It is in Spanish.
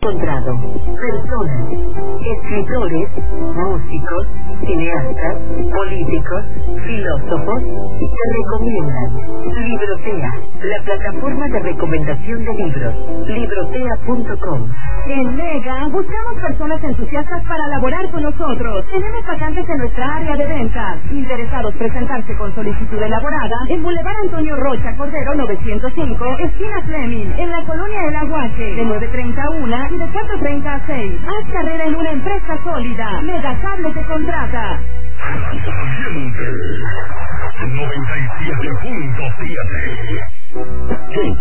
encontrado personas, escritores, músicos, cineastas, políticos, filósofos que recomiendan Librotea, la plataforma de recomendación de libros, librotea.com. En Mega buscamos personas entusiastas para laborar con nosotros. Tenemos vacantes en nuestra área de ventas. Interesados presentarse con solicitud elaborada en Boulevard Antonio Rocha Cordero 905, esquina Fleming, en la colonia El Aguaje, de 9:30 a 1 y de 4:30 a 6. Haz carrera en una empresa sólida. Megacable te contrata. 97.7